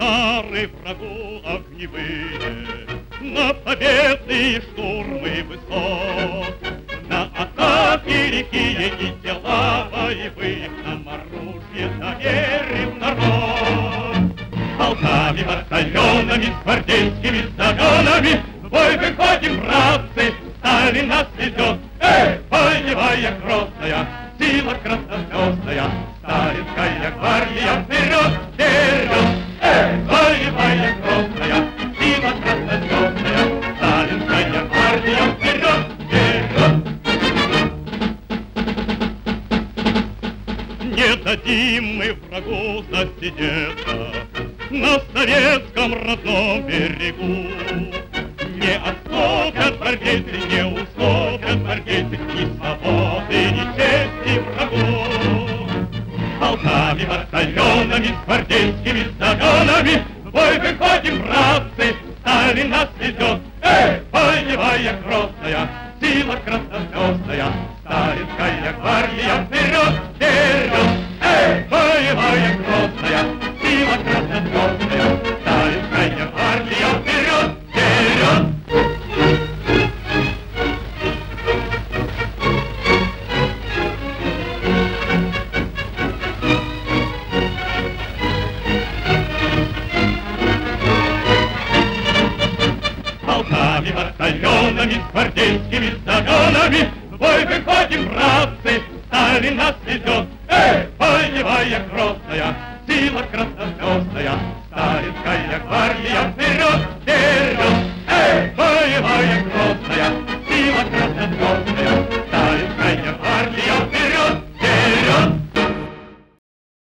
удары врагу огневые, на победные штурмы высот, на атаки лихие и дела боевые, нам оружие доверил народ. Полками, батальонами, с гвардейскими знаменами в бой выходим, братцы, Сталин нас ведет. Боевая грозная, сила краснозвездная, Сталинская гвардия вперед, вперед! Боевая грозная, сила краснозвездная, Сталинская гвардия вперед, вперед! Не дадим мы врагу засидеться на советском родном берегу. Не отступят гвардейцы, не уступят гвардейцы ни свободы, ни чести врагу. Полками, батальонами, с гвардейскими знаменами в бой выходим, братцы, Сталин нас ведет. Боевая грозная, сила краснозвездная, Сталинская гвардия вперед, вперед! Боевая грозная, сила краснозвездная, Сталинская гвардия вперед, вперед! Полками, батальонами, с гвардейскими знаменами в бой выходим, братцы, Сталин нас ведет. Боевая грозная, сила краснозвездная, Сталинская гвардия вперед, вперед!